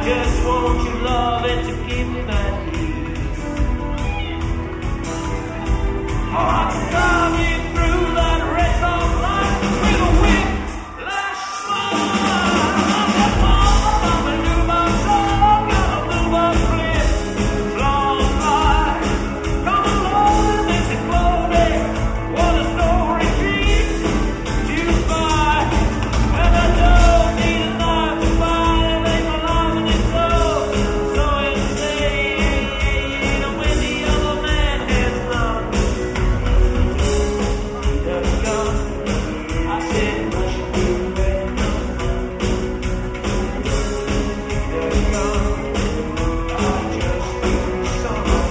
Just want your love and to give me that heat. I'll drive you through that race of life with a whiplash smile. I'ma do my song, I'ma do my flip, fly by. Come along and let's explode it. What a story keeps you by. And I don't need a knife to find it, make my life in its soul. So insane, and when the other man has none. I said, "Much too bad." I just need someone.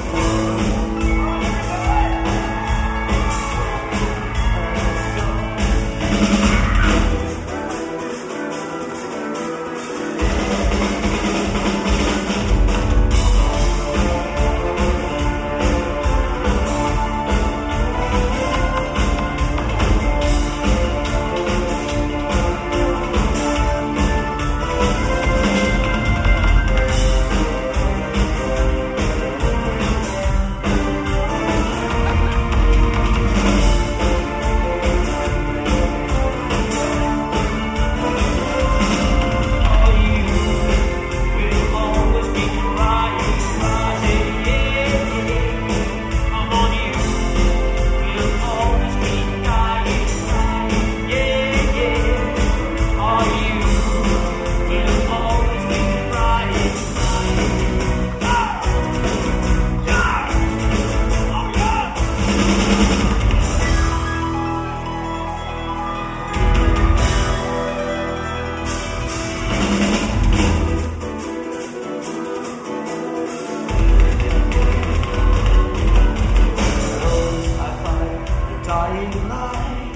Dying light.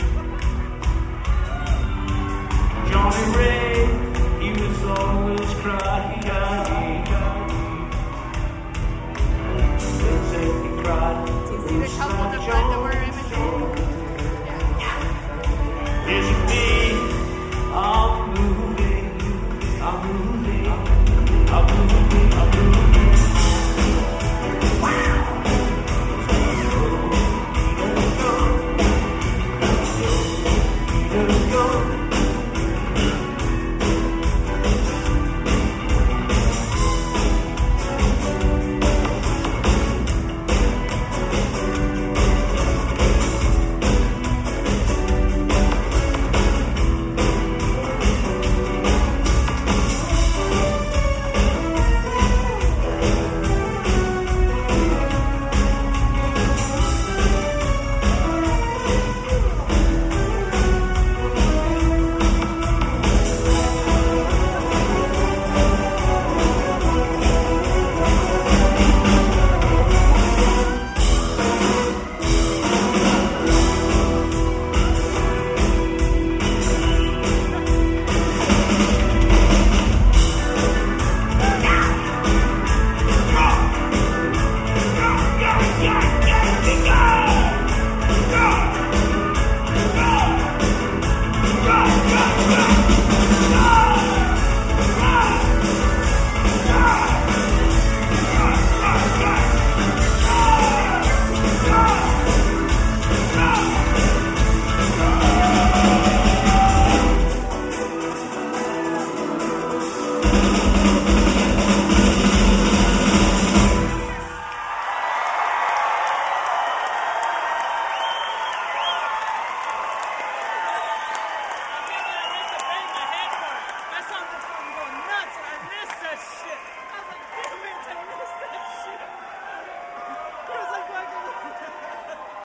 Johnny Ray, he was always crying. They say he cried. Sie schaut von der Seite